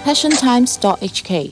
passiontimes.hk。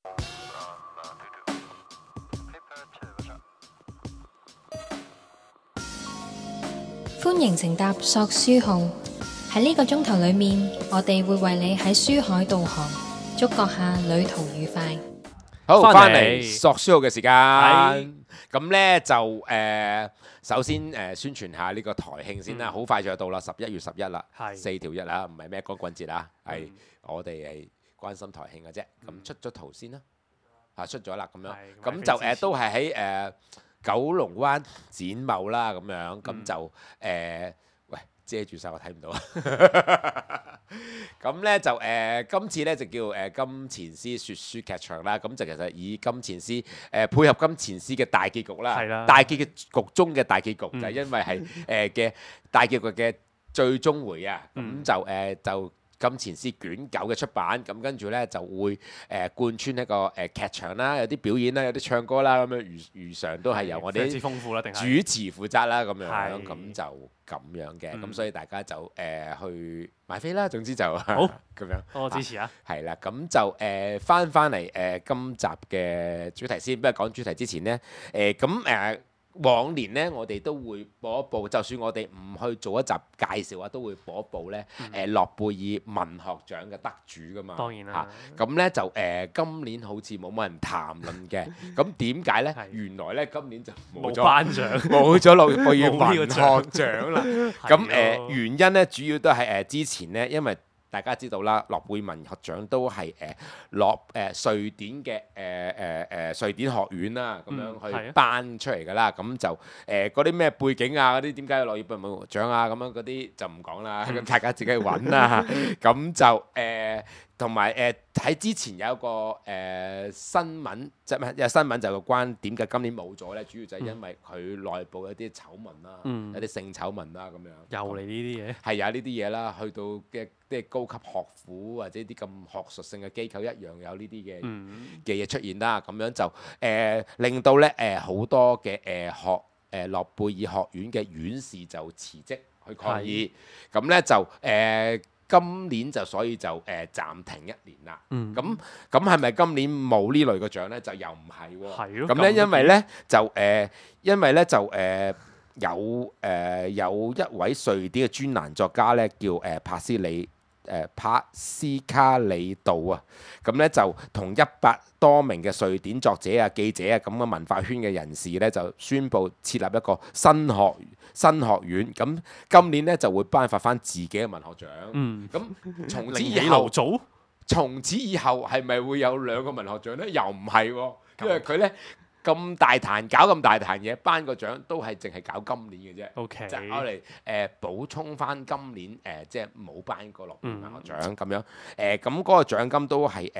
歡迎乘搭索書號，喺呢個鐘頭裏面，我哋會為你喺書海導航，觸覺下旅途愉快。 好， 返嚟翻嚟索書號嘅時間，咁呢就首先宣傳下呢個台慶先啦，好快就到啦，11月11啦， 係 4條日啦，唔係咩光棍節啦，係我哋係關心台慶嘅啫。咁出咗圖先啦，出咗啦咁樣，咁就都係喺九龍灣展貿啦咁樣，咁就喂遮住晒我睇唔到啊！咁咧就今次咧就叫金錢獅說書劇場啦，咁就其實以金錢獅配合金錢獅嘅大結局啦， 係啦大結局中嘅大結局就係因為係嘅大結局嘅最終回啊，咁就金錢獅卷9嘅出版，咁跟住咧就會貫穿一個劇場啦，有啲表演啦，有啲唱歌啦，咁樣如常都係由我哋非常之豐富啦，定係主持負責啦，咁樣係咁就咁樣嘅，咁所以大家就去買飛啦，總之就好咁樣。 多支持啊！ 係啦，咁就翻嚟今集嘅主題先。不過講主題之前呢，往年呢，我哋都會播一部，就算我哋唔去做一集介紹啊，都會播一部呢諾貝爾文學獎嘅得主噶嘛。 當然啦咁呢就今年好似冇乜人談論嘅。咁點解呢？ 係原來呢，今年就冇冇咗頒獎， 冇咗諾貝爾冇呢個文學獎啦。咁係咯原因呢，主要都係之前呢，因為大家知道啦，諾貝爾文學獎都係瑞典嘅瑞典學院啦，咁樣去係啊頒出嚟㗎啦。咁就嗰啲咩背景啊，嗰啲點解有諾貝爾文學獎啊，咁樣嗰啲就唔講啦，咁大家自己去揾啦。咁就同埋喺之前有一個新聞，即係有新聞就關點解今年冇咗咧？主要就係因為佢內部有啲醜聞啦，有啲性醜聞啦咁樣。 又嚟呢啲嘢， 係有呢啲嘢啦，去到嘅啲高級學府或者啲咁學術性嘅機構一樣有呢啲嘅嘢出現啦，咁樣就令到咧好多嘅諾貝爾學院嘅院士就辭職去抗議，咁咧就今年就所以就暫停1年啦。咁係咪今年冇呢類嘅獎咧？就又唔係喎。 係咯咁咧因為咧就有一位瑞典嘅專欄作家咧，叫帕斯卡里杜啊，咁咧就同100多名嘅瑞典作者啊、記者啊咁嘅文化圈嘅人士咧，就宣布設立一個新學院，咁今年咧就會頒發翻自己嘅文學獎。咁從此以後係咪會有2個文學獎咧？又唔係喎，因為佢咧搞咁大壇嘢，頒個獎都係淨係搞今年嘅啫。 OK 就攞嚟補充翻今年即係冇頒過諾貝爾文學獎咁樣。咁嗰個獎金都係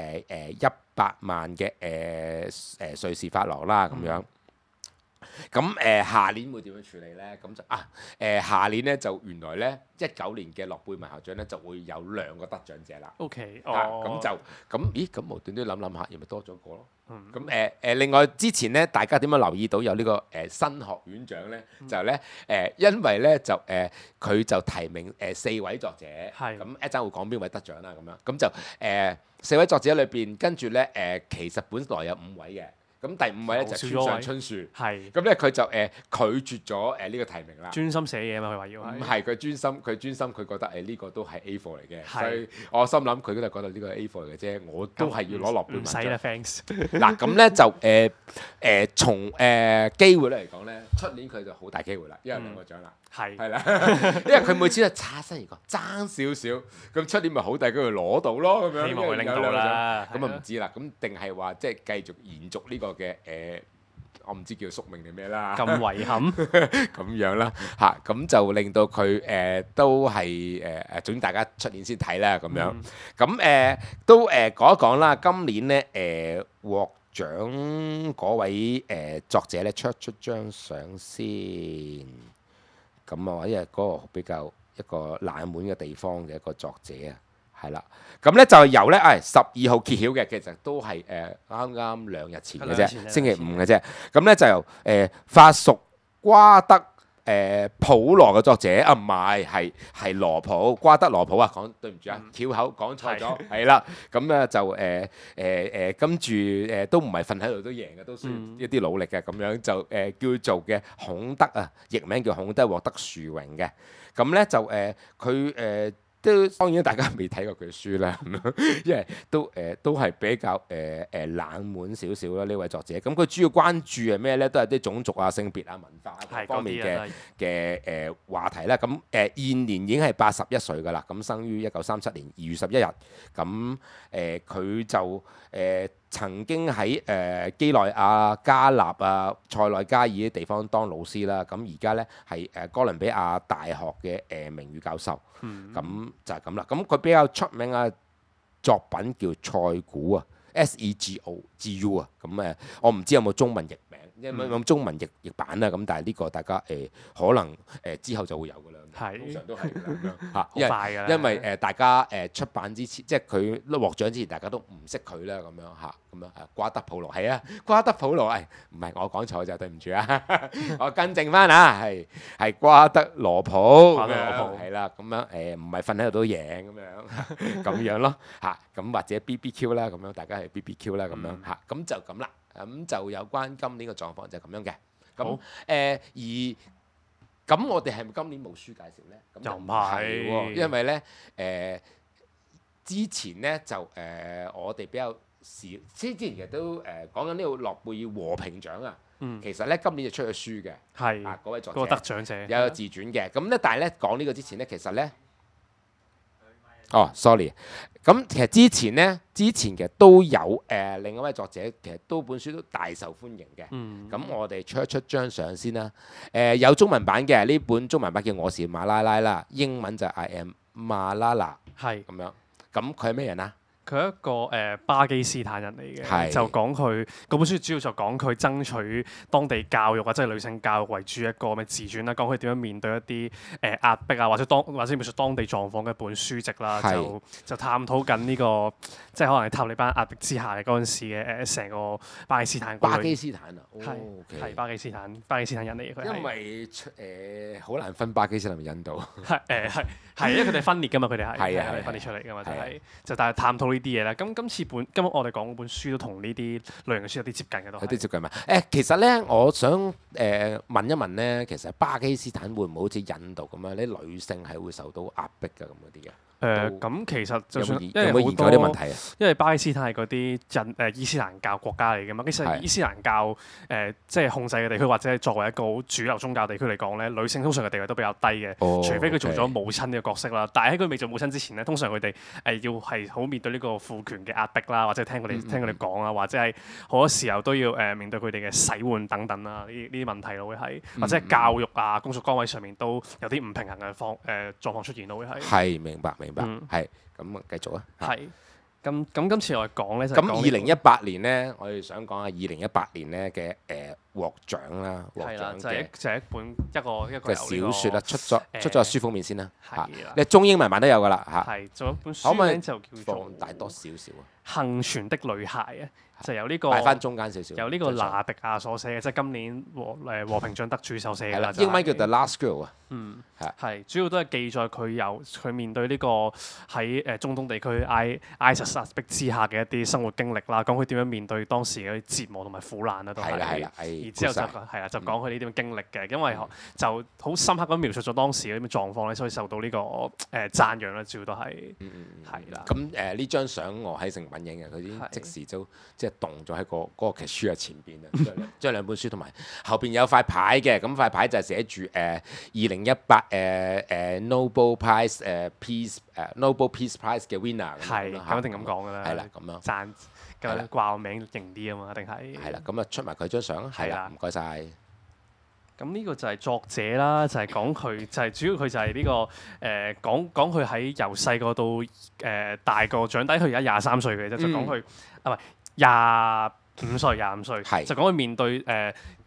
100萬嘅瑞士法郎啦咁樣。咁下年會點樣處理呢？咁就下年呢，就原來呢19年嘅諾貝爾文學獎呢，就會有2個得獎者啦。 OK， 咁無端端諗下，又咪多咗個咯？咁另外之前咧，大家點樣留意到有呢個新學院獎咧？就係咧因為咧就佢就提名4位作者，咁一陣會講邊位得獎啦咁樣。咁就4位作者裏邊，跟住咧其實本來有5位嘅。咁第5位咧就係村上春樹，咁咧佢就拒絕咗呢個提名啦。 專心寫嘢嘛，佢話要係。 唔係佢專心，佢覺得呢個都係 A 貨嚟嘅，所以我心諗佢都係覺得呢個係 A 貨嚟嘅啫，我都係要攞諾貝爾文學獎。 唔使啦，thanks。 嗱咁咧就從機會咧嚟講咧，出年佢就好大機會啦，因為2個獎啦。係啦，因為佢每次都擦身而過，爭少少，咁出年咪好大機會攞到咯，咁樣。 希望佢拎到啦。 咁啊唔知啦，咁定係話即係繼續延續呢個嘅我唔知叫宿命定咩啦。 咁遺憾咁樣啦嚇，咁就令到佢都係總之大家出年先睇啦咁樣。咁都講一講啦，今年咧獲獎嗰位作者咧出張相先。咁啊，因為嗰個比較一個冷門嘅地方嘅一個作者啊，係啦。咁咧就係由咧12號揭曉嘅，其實都係啱啱2日前嘅啫，星期5嘅啫。咁咧就由法屬瓜德普羅嘅作者啊，唔係羅普，瓜德羅普啊，對唔住啊，翹口講錯咗，係啦，咁咧就跟住都唔係瞓喺度都贏嘅，都需要一啲努力嘅，咁樣就叫做嘅孔德啊，譯名叫孔德，獲得殊榮嘅，咁咧就佢都當然大家未睇過佢書啦，因為都係比較冷門少少啦呢位作者。咁佢主要關注係咩咧？都係啲種族啊、性別啊、文化各方面嘅話題啦。咁現年已經係81歲㗎啦。咁生於1937年2月11日。咁佢就曾經喺基內亞、加納啊、塞內加爾啲地方當老師啦。咁而家咧係哥倫比亞大學嘅名譽教授。咁就係咁啦。咁佢比較出名嘅作品叫塞古啊 ，SEGU 啊。咁我唔知有冇中文譯名，因為有冇中文譯版啊。咁但係呢個大家可能之後就會有㗎啦。通常都係咁樣嚇，因為大家出版之前，即係佢獲獎之前，大家都唔識佢啦。咁樣嚇，咁樣瓜德普羅係啊，瓜德普羅唔係我講錯就對唔住啊，我更正翻啊，係瓜德羅普，係啦，咁樣唔係瞓喺度都贏咁樣咯嚇，咁或者 BBQ 啦，咁樣大家係 BBQ 啦，咁樣嚇，咁就咁啦，咁就有關今年嘅狀況就係咁樣嘅，咁咁我哋係咪今年冇書介紹咧？咁又唔係喎，因為咧之前咧就我哋比較少，之前其實都講緊呢個諾貝爾和平獎啊。其實咧今年就出咗書嘅，係嗰位作者， 嗰個得獎者有個自傳嘅。咁咧，但係咧講呢個之前咧，其實咧，sorry。咁其實之前其實都有另一位作者，其實本書都大受歡迎嘅。咁我哋出一出張相先啦。有中文版嘅，呢本中文版叫《我是馬拉拉》啦，英文就係 I am Malala，係咁樣。咁佢係咩人啊？ 佢係一個巴基斯坦人嚟嘅，就講佢嗰本書主要就講佢爭取當地教育啊，即係女性教育為主一個咩自傳啦，講佢點樣面對一啲壓迫啊，或者描述當地狀況嘅一本書籍啦，就探討緊呢個即係可能係塔利班壓迫之下嘅嗰陣時嘅成個巴基斯坦。 巴基斯坦啊， 係巴基斯坦人嚟嘅。 因為好難分巴基斯坦同印度。 係因為佢哋分裂㗎嘛，佢哋係分裂出嚟㗎嘛，就但係探討呢啲嘢啦。咁今日我哋講嗰本書都同呢啲類型嘅書有啲接近嘅都係。有啲接近嘛？ 其實咧，我想問一問咧，其實巴基斯坦會唔會好似印度咁樣，啲女性係會受到壓迫㗎咁嗰啲嘅？ 咁其實就算有冇研究啲問題啊？ 因為巴基斯坦係嗰啲伊斯蘭教國家嚟嘅嘛，其實伊斯蘭教即係控制嘅地區，或者係作為一個好主流宗教地區嚟講咧，女性通常嘅地位都比較低嘅，除非佢做咗母親嘅角色啦。但係喺佢未做母親之前咧，通常佢哋要係好面對呢個父權嘅壓迫啦，或者聽佢哋講啊，或者係好多時候都要面對佢哋嘅洗碗等等啦，呢啲問題咯會係，或者係教育啊、工作崗位上面都有啲唔平衡嘅狀況出現咯會係。 係明白。係咁啊，繼續啊。 係咁今次我哋講咧就咁2018年咧，我哋想講下2018年咧嘅獲獎啦， 係啦，就係一本一個小説啦，出咗書封面先啦。 係啦， 你中英文版都有㗎啦嚇。 係，仲有一本書名就叫做放大多少少啊？ 幸存的女孩啊，就由呢個擺翻中間少少， 由呢個拿迪亞所寫嘅，即係今年和平獎得主所寫嘅啦。 英文叫 The Last Girl 啊。 係主要都係記載佢面對呢個喺中東地區 ISIS 壓迫之下嘅一啲生活經歷啦，講佢點樣面對當時嘅折磨同埋苦難啦，都係。然之後就講佢呢啲經歷嘅，因為就好深刻咁描述咗當時嗰啲狀況咧，所以受到呢個讚揚啦，主要都係。係啦。 咁呢張相我喺成品影嘅，佢已經即時就即係動咗喺嗰個劇書嘅前邊啊，將兩本書同埋後邊有塊牌嘅，咁塊牌就係寫住2018Nobel Prize Peace Nobel Peace Prize 嘅 winner。 係咁一定咁講㗎啦。 係啦，咁樣讚咁掛個名型啲啊嘛，一定係。 係啦，咁啊出埋佢張相啊。係啦，唔該晒。 咁呢個就係作者啦，就係講佢就係主要佢就係呢個講佢喺由細個到大個長大，佢而家23歲嘅啫，就講佢啊唔係25歲，就講佢面對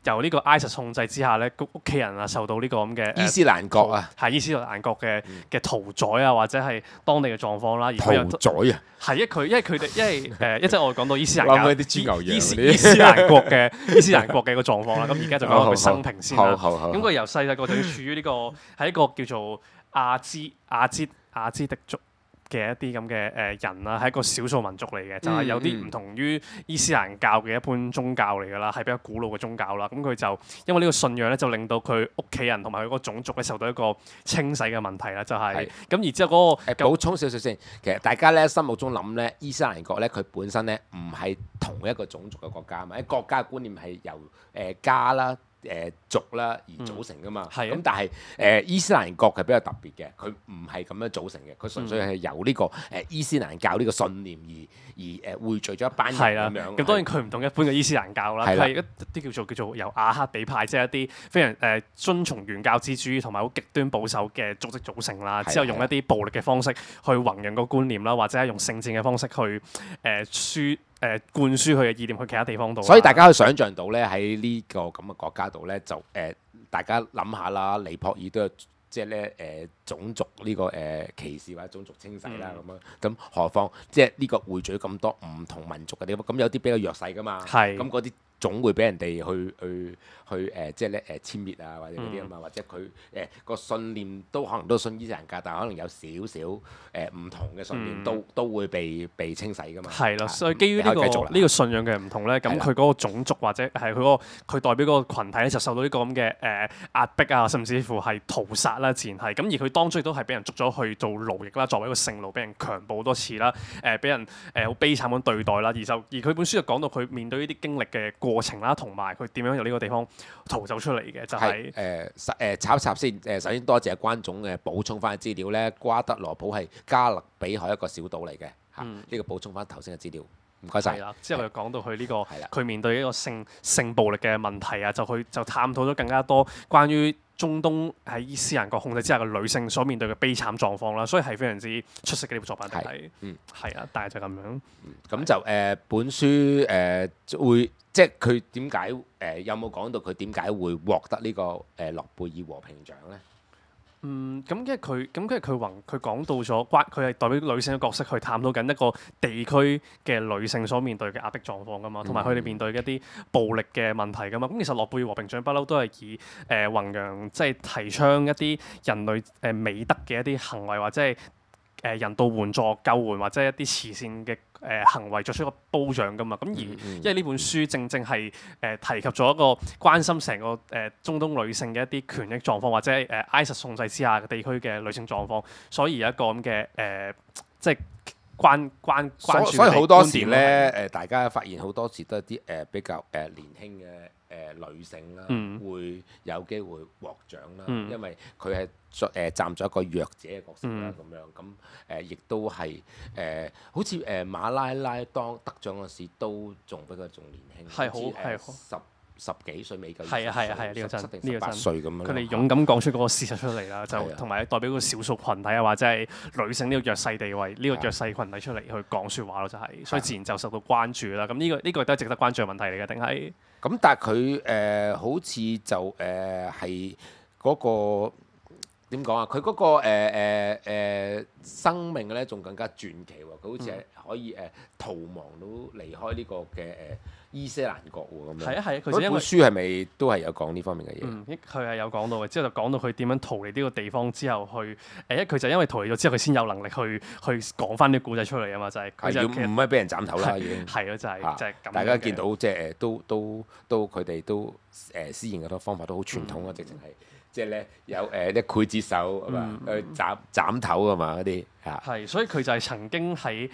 由呢個 ISIS 控制之下咧，屋企人啊受到呢個咁嘅伊斯蘭國啊， 係伊斯蘭國嘅屠宰啊，或者係當地嘅狀況啦。 屠宰啊， 係因為佢哋一陣我講到伊斯蘭諗起啲豬牛羊伊斯蘭國嘅個狀況啦。咁而家就講下佢生平先啦。咁佢由細細個就要處於呢個係一個叫做亞茲迪族嘅一啲咁嘅人啦，係一個少數民族嚟嘅，就係有啲唔同於伊斯蘭教嘅一般宗教嚟㗎啦，係比較古老嘅宗教啦。咁佢就因為呢個信仰咧，就令到佢屋企人同埋佢嗰個種族咧受到一個清洗嘅問題啦，就係咁。然之後嗰個補充少少先，其實大家咧心目中諗咧，伊斯蘭國咧佢本身咧唔係同一個種族嘅國家嘛，啲國家嘅觀念係由家啦。族啦而組成噶嘛，咁但係伊斯蘭國係比較特別嘅，佢唔係咁樣組成嘅，佢純粹係由呢個伊斯蘭教呢個信念而匯聚咗一班人咁樣。 咁當然佢唔同一般嘅伊斯蘭教啦，佢係一啲叫做由阿克比派，即係一啲非常遵從原教旨主義同埋好極端保守嘅組織組成啦。之後用一啲暴力嘅方式去弘揚個觀念啦，或者係用聖戰嘅方式去灌輸佢嘅意念去其他地方度， 所以大家可以想像到咧，喺呢個咁嘅國家度咧，就大家諗下啦，尼泊爾都有即係咧種族呢個歧視或者種族清洗啦咁樣，咁何況即係呢個匯聚咁多唔同民族嘅地方，咁有啲比較弱勢噶嘛，咁嗰啲總會俾人哋去即係咧殲滅啊或者嗰啲啊嘛，或者佢個信念都可能都信伊斯蘭教，但係可能有少少唔同嘅信念都會被清洗噶嘛。 係咯，所以基於呢個信仰嘅唔同咧，咁佢嗰個種族或者係佢代表嗰個羣體咧，就受到呢個咁嘅壓迫啊，甚至乎係屠殺啦，自然係咁。而佢當中亦都係俾人捉咗去做奴役啦，作為一個性奴，俾人強暴好多次啦，俾人好悲慘咁對待啦。而佢本書就講到佢面對呢啲經歷嘅過程啦，同埋佢點樣由呢個地方逃走出嚟嘅，就係插一插先。首先多謝關總嘅補充翻嘅資料咧，瓜德羅普係加勒比海一個小島嚟嘅嚇，呢個補充翻頭先嘅資料，唔該晒。 之後又講到佢呢個佢面對呢個性暴力嘅問題啊，就探討咗更加多關於中東喺伊斯蘭國控制之下嘅女性所面對嘅悲慘狀況啦，所以係非常之出色嘅呢部作品係，係啊，但係就咁樣。 咁就本書會即係佢點解有冇講到佢點解會獲得呢個諾貝爾和平獎咧？ 咁跟住佢講到咗佢係代表女性嘅角色去探討緊一個地區嘅女性所面對嘅壓迫狀況噶嘛，同埋佢哋面對嘅一啲暴力嘅問題噶嘛。咁其實諾貝爾和平獎不嬲都係以弘揚即係提倡一啲人類美德嘅一啲行為，或者係人道援助、救援或者一啲慈善嘅行為作出一個褒獎噶嘛。咁因為呢本書正正係提及咗一個關心成個中東女性嘅一啲權益狀況，或者ISIS 控制之下嘅地區嘅女性狀況，所以有一個咁嘅即係關注。 所以好多時咧大家發現好多時都係啲比較年輕嘅女性啦，會有機會獲獎啦，因為佢係站咗一個弱者嘅角色啦，咁樣咁亦都係好似馬拉拉當得獎嗰時都仲比佢仲年輕， 係十幾歲未夠， 係啊，呢個真 18歲咁樣。 佢哋勇敢講出嗰個事實出嚟啦，就同埋代表個少數群體啊，或者係女性呢個弱勢地位呢個弱勢群體出嚟去講説話咯，就係，所以自然就受到關注啦。咁呢個都係值得關注嘅問題嚟嘅，定係？ 咁但係佢好似就係嗰個點講啊？佢嗰個生命咧仲更加傳奇喎！佢好似係可以逃亡到離開呢個嘅伊斯蘭國喎，咁樣。係啊，佢本書係咪都係有講呢方面嘅嘢？ 佢係有講到嘅，之後就講到佢點樣逃離呢個地方之後去佢就因為逃離咗之後，佢先有能力去講翻啲故仔出嚟啊嘛，就係佢就唔係俾人斬頭啦，已經係咯，就係咁。 大家見到即係都佢哋都施行嘅方法都好傳統啊，直情係。即係咧有啲劊子手係嘛，去斬頭啊嘛嗰啲嚇。係， 所以佢就係曾經喺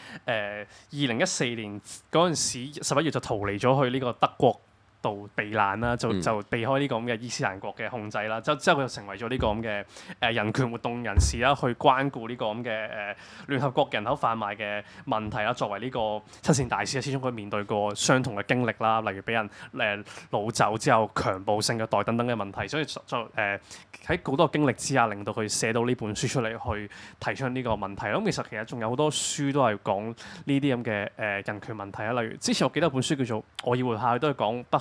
2014年嗰陣時11月就逃離咗去呢個德國度避難啦，就避開呢個咁嘅伊斯蘭國嘅控制啦。之後佢就成為咗呢個咁嘅人權活動人士啦，去關顧呢個咁嘅聯合國人口販賣嘅問題啦。作為呢個親善大使，始終佢面對過相同嘅經歷啦，例如俾人擄走之後強暴性虐待等等嘅問題，所以就喺好多經歷之下，令到佢寫到呢本書出嚟，去提出呢個問題。咁其實仲有好多書都係講呢啲咁嘅人權問題啊。例如之前我記得有本書叫做《我要活下去》，都係講北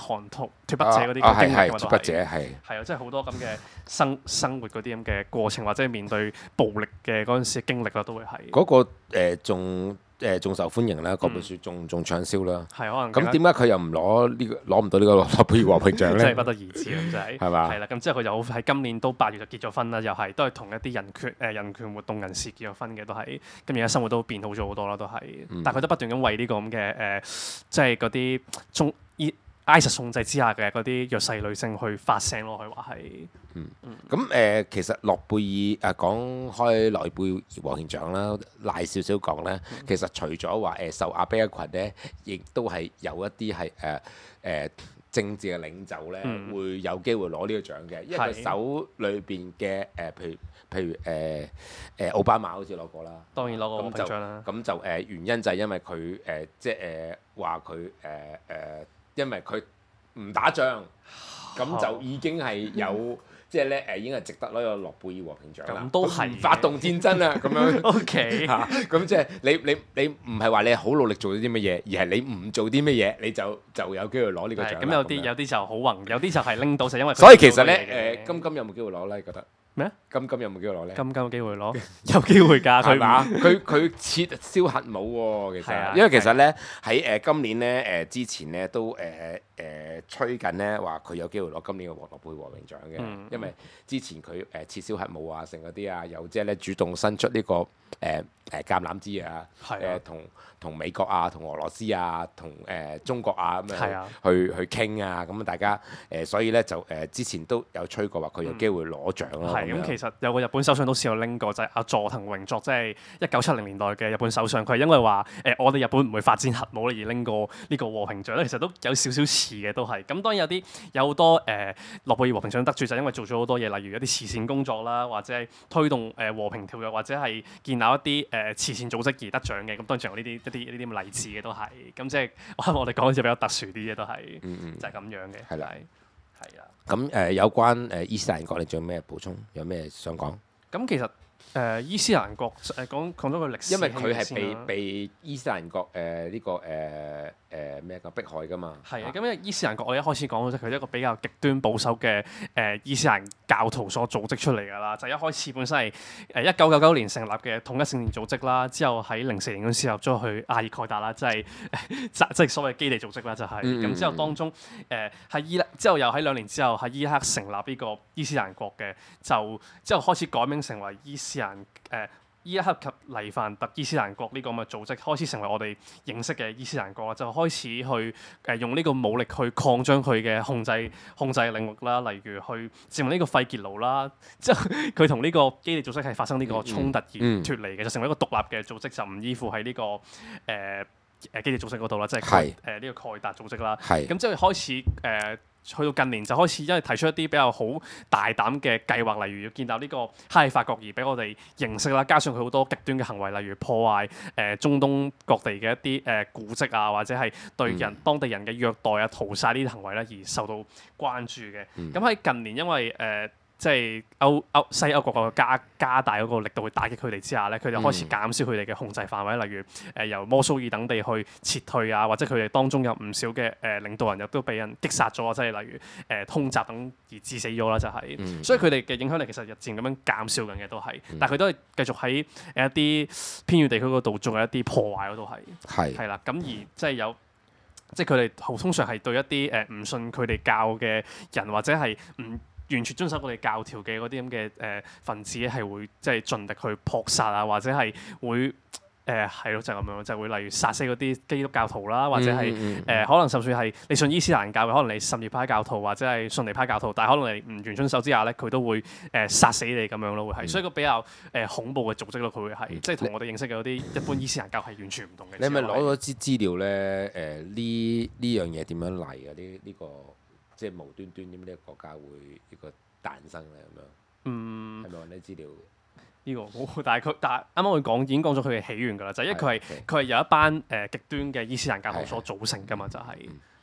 韓脫北者嗰啲經歷㗎嘛， 脫北者係啊，即係好多咁嘅生活嗰啲咁嘅過程，或者係面對暴力嘅嗰陣時經歷啦，都會係嗰個仲受歡迎啦，嗰本書仲暢銷啦。 係可能咁點解佢又唔攞唔到呢個諾貝爾和平獎咧？ 真係不得而知啦，真係係嘛？ 係啦，咁之後佢就喺今年都8月就結咗婚啦，又係都係同一啲人權活動人士結咗婚嘅，都係咁而家生活都變好咗好多啦，都係。但係佢都不斷咁為呢個咁嘅即係嗰啲ISIS 控制之下嘅嗰啲弱勢女性去發聲咯，佢話係。 咁其實諾貝爾講開諾貝爾和平獎啦，賴少少講咧，其實除咗話受壓迫一群咧，亦都係有一啲係政治嘅領袖咧，會有機會攞呢個獎嘅，因為佢手裏邊嘅譬如奧巴馬好似攞過啦， 當然攞過和平獎啦。 咁就原因就係因為佢即係話佢因為佢唔打仗，咁就已經係有。即係咧已經係值得攞個諾貝爾和平獎啦。 咁都係發動戰爭啦，咁樣。 OK 咁即係你唔係話你好努力做啲乜嘢，而係你唔做啲乜嘢，你就有機會攞呢個獎。 咁有啲就好宏，有啲就係拎到就因為。 所以其實咧金有冇機會攞咧？覺得咩？ 金有冇機會攞咧？ 金有機會攞，有機會㗎。 係嘛？佢撤銷核武喎，其實。因為其實咧喺今年咧之前咧都吹緊咧話佢有機會攞今年嘅諾貝爾和平獎嘅，因為之前佢撤銷核武啊，成嗰啲啊，又即係咧主動伸出呢個橄欖枝啊，同美國啊、同俄羅斯啊、同中國啊咁樣去傾啊，咁大家所以咧就之前都有吹過話佢有機會攞獎啦。 咁其實有個日本首相都試過拎過，就係阿佐藤榮作，即係1970年代嘅日本首相。佢係因為話我哋日本唔會發展核武咧，而拎過呢個和平獎咧，其實都有少少似嘅，都係。咁當然有好多諾貝爾和平獎得主就因為做咗好多嘢，例如一啲慈善工作啦，或者係推動和平條約，或者係建立一啲慈善組織而得獎嘅。咁當然仲有呢啲咁嘅例子嘅都係。咁即係我哋講嘅就比較特殊啲嘅都係，就係咁樣嘅。係啦。 咁有關伊斯蘭國，你仲有咩補充？有咩想講？ 咁其實伊斯蘭國講咗個歷史， 因為佢係被伊斯蘭國呢個咩個迫害㗎嘛。 係啊，咁因為伊斯蘭國我一開始講咗，佢係一個比較極端保守嘅伊斯蘭教徒所組織出嚟㗎啦。就一開始本身係1999年成立嘅統一聖殿組織啦，之後喺04年嗰時入咗去阿爾蓋達啦，即係所謂基地組織啦，就係咁之後當中之後又喺2年之後喺伊拉克成立呢個伊斯蘭國嘅，就之後開始改名成為伊拉克及黎凡特伊斯蘭國呢個咁嘅組織，開始成為我哋認識嘅伊斯蘭國啦，就開始去用呢個武力去擴張佢嘅控制領域啦，例如去佔領呢個費傑盧啦，之後佢同呢個基地組織係發生呢個衝突而脫離嘅，就成為一個獨立嘅組織，就唔依附喺呢個基地組織嗰度啦，即係呢個蓋達組織啦。咁之後開始去到近年就開始因為提出一啲比較好大膽嘅計劃，例如要建立呢個哈里發國而俾我哋認識啦，加上佢好多極端嘅行為，例如破壞中東各地嘅一啲古蹟啊，或者係對當地人嘅虐待啊、屠殺呢啲行為咧而受到關注嘅。咁喺近年因為即係西歐各國加大嗰個力度去打擊佢哋之下咧，佢哋開始減少佢哋嘅控制範圍，例如由摩蘇爾等地去撤退啊，或者佢哋當中有唔少嘅領導人亦都俾人擊殺咗，即係例如空襲等而致死咗啦，就係。所以佢哋嘅影響力其實日漸咁樣減少緊嘅都係，但係佢都係繼續喺一啲偏遠地區嗰度做一啲破壞嗰度係。係啦，咁而即係佢哋通常係對一啲唔信佢哋教嘅人或者係唔完全遵守佢哋教條嘅嗰啲咁嘅分子係會即係盡力去撲殺啊，或者係會係咯，就係咁樣，就會例如殺死嗰啲基督教徒啦，或者係可能甚至係你信伊斯蘭教嘅，可能你什葉派教徒或者係遜尼派教徒，但係可能你唔完全遵守之下咧，佢都會殺死你咁樣咯，會係，所以個比較恐怖嘅組織咯，佢會係即係同我哋認識嘅嗰啲一般伊斯蘭教係完全唔同嘅。 你係咪攞咗啲資料咧？呢樣嘢點樣嚟嘅？呢個即係無端端點呢個國家會呢個誕生咧咁樣？係咪揾啲資料？ 呢個好，但係啱啱佢已經講咗佢嘅起源㗎啦，就係因為佢係由一班極端嘅伊斯蘭教徒所組成㗎嘛，就係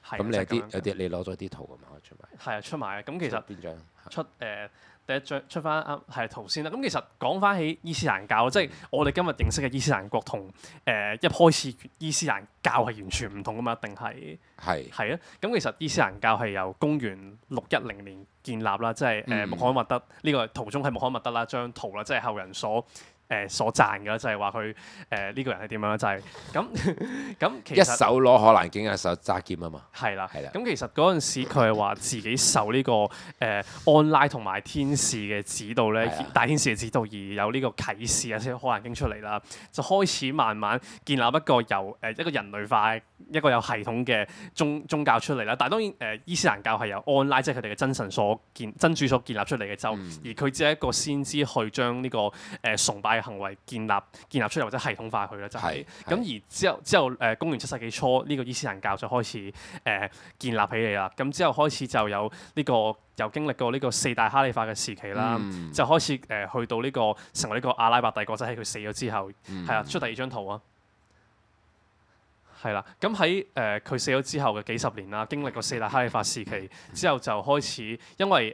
咁你有啲就係咁樣你攞咗啲圖咁嘛，可以出埋。 係啊，出埋嘅。咁其實邊張？ 出第一張出翻啱係圖先啦。咁其實講翻起伊斯蘭教，即係我哋今日認識嘅伊斯蘭國同一開始伊斯蘭教係完全唔同噶嘛？定係係啊？咁其實伊斯蘭教係由公元610年建立啦，即係穆罕默德呢個圖中係穆罕默德啦，張圖啦，即係後人所讚嘅啦，就係話佢呢個人係點樣咧？就係咁其實一手攞可蘭經，一手揸劍啊嘛。 係啦， 係啦。 咁其實嗰陣時佢係話自己受呢個安拉同埋天使嘅指導咧，大天使嘅指導而有呢個啟示啊，即係可蘭經出嚟啦，就開始慢慢建立一個由一個人類化、一個有系統嘅宗教出嚟啦。但係當然伊斯蘭教係由安拉即係佢哋嘅真神真主所建立出嚟嘅，而佢只係一個先知去將呢個崇拜嘅行為建立出嚟或者系統化佢啦，就係咁。而之後公元7世紀初呢個伊斯蘭教就開始建立起嚟啦。咁之後開始就有呢個又經歷過呢個4大哈里發嘅時期啦，就開始去到呢個成為呢個阿拉伯帝國，就喺佢死咗之後，係啊，出第二張圖啊。係啦，咁喺佢死咗之後嘅幾十年啦，經歷過4大哈里發時期之後，就開始因為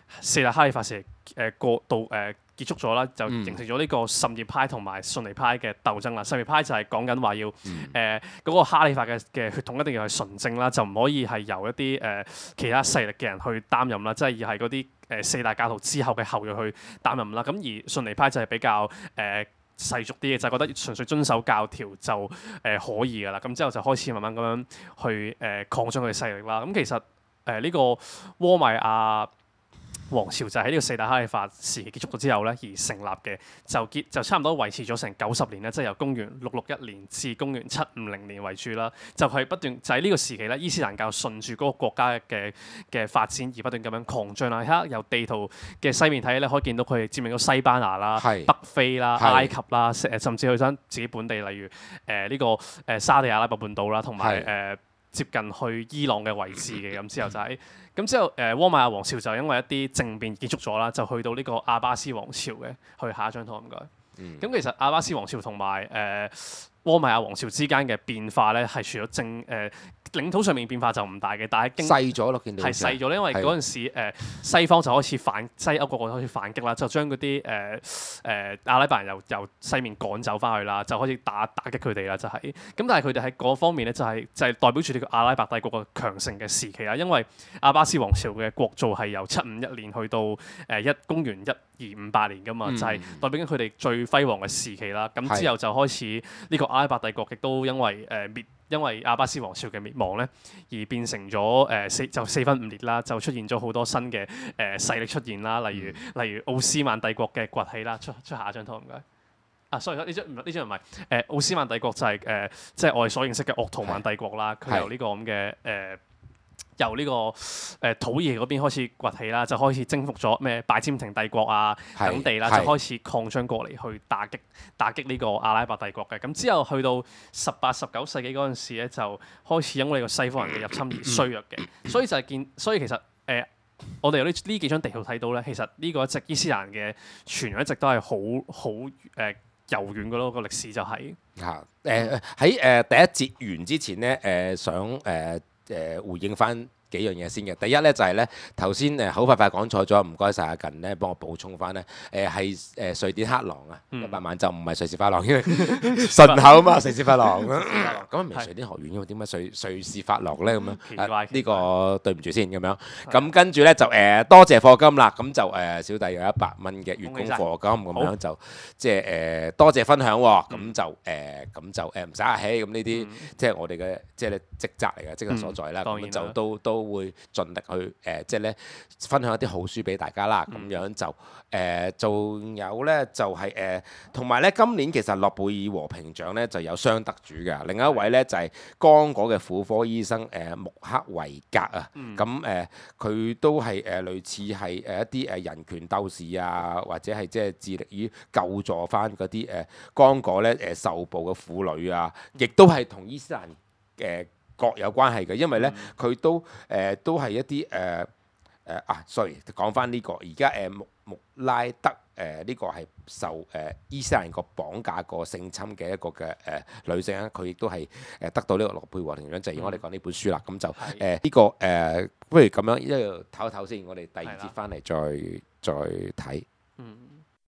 4大哈里發時期過到結束咗啦，就形成咗呢個什葉派同埋遜尼派嘅鬥爭啦。什葉派就係講緊話要嗰個哈里發嘅血統一定要係純正啦，就唔可以係由一啲其他勢力嘅人去擔任啦，即係要係嗰啲4大教徒之後嘅後裔去擔任啦。咁而遜尼派就係比較世俗啲嘅，就覺得純粹遵守教條就可以噶啦。咁之後就開始慢慢咁樣去擴張佢嘅勢力啦。咁其實呢個倭米亞王朝就喺呢個4大哈里發時期結束咗之後咧，而成立嘅就差唔多維持咗成90年咧，即係由公元661年至公元750年為主啦。就係不斷就喺呢個時期咧，伊斯蘭教順住嗰個國家嘅發展而不斷咁樣擴張啦。而家由地圖嘅西面睇咧，可以見到佢哋佔領咗西班牙啦、北非啦、埃及啦，甚至去翻自己本地，例如呢個沙地阿拉伯半島啦，同埋接近去伊朗嘅位置嘅。咁之後就係咁之後，倭米亞王朝就因為一啲政變結束咗啦，就去到呢個阿巴斯王朝嘅。去下一張圖唔該。咁其實阿巴斯王朝同埋倭米亞王朝之間嘅變化咧，係除咗領土上面變化就唔大嘅，但係細咗咯，見到係細咗咧，因為嗰陣時西方就開始西歐個個開始反擊啦，就將嗰啲阿拉伯人由西面趕走翻去啦，就開始打擊佢哋啦，就係咁。但係佢哋喺嗰方面咧，就係代表住呢個阿拉伯帝國嘅強盛嘅時期啦。因為阿巴斯王朝嘅國祚係由751年去到公元1258年噶嘛，就係代表緊佢哋最輝煌嘅時期啦。咁之後就開始呢個阿拉伯帝國亦都因為阿巴斯王朝嘅滅亡咧，而變成咗四分五裂啦，就出現咗好多新嘅勢力出現啦，例如奧斯曼帝國嘅崛起啦。出下一張圖唔該。sorry， 呢張唔係奧斯曼帝國就係即係我哋所認識嘅鄂圖曼帝國啦。佢由呢個咁嘅由呢個土耳其嗰邊開始崛起啦，就開始征服咗拜占庭帝國啊等地啦，就開始擴張過嚟去打擊呢個阿拉伯帝國嘅。咁之後去到18、19世紀嗰陣時咧，就開始因為呢個西方人嘅入侵而衰弱嘅。所以其實我哋有呢幾張地圖睇到咧，其實呢個伊斯蘭嘅傳統一直都係好悠遠嘅咯，個歷史就係喺第一節完之前咧，想回應翻幾樣嘢先嘅。第一咧就係咧頭先好快講錯咗，唔該晒阿近咧幫我補充翻咧。係瑞典克朗啊，100萬就唔係瑞士法郎，因為順口啊嘛，瑞士法郎咁唔係瑞典學院嘅，點解瑞士法郎咧咁樣？呢個對唔住先咁樣。咁跟住咧就多謝課金啦。咁就小弟有100蚊嘅月供課金咁樣就即係多謝分享喎。咁就唔使客氣。咁呢啲即係我哋嘅即係職責嚟嘅，職責所在啦。咁就都會盡力去即係咧分享一啲好書俾大家啦。咁樣就仲有咧就係同埋咧今年其實諾貝爾和平獎咧就有雙得主嘅，另一位咧就係剛果嘅婦科醫生穆克維格啊。咁佢都係類似係一啲人權鬥士啊，或者係即係致力於救助翻嗰啲剛果咧受捕嘅婦女啊，亦都係同伊斯蘭國有關係嘅，因為咧佢都係一啲sorry 講翻呢個而家穆拉德呢個係受伊斯蘭國綁架過性侵嘅一個嘅女性啊，佢亦都係得到呢個諾貝爾和平獎，就係我哋講呢本書啦。咁就呢個不如咁樣一路唞一唞先，我哋第二節翻嚟再睇。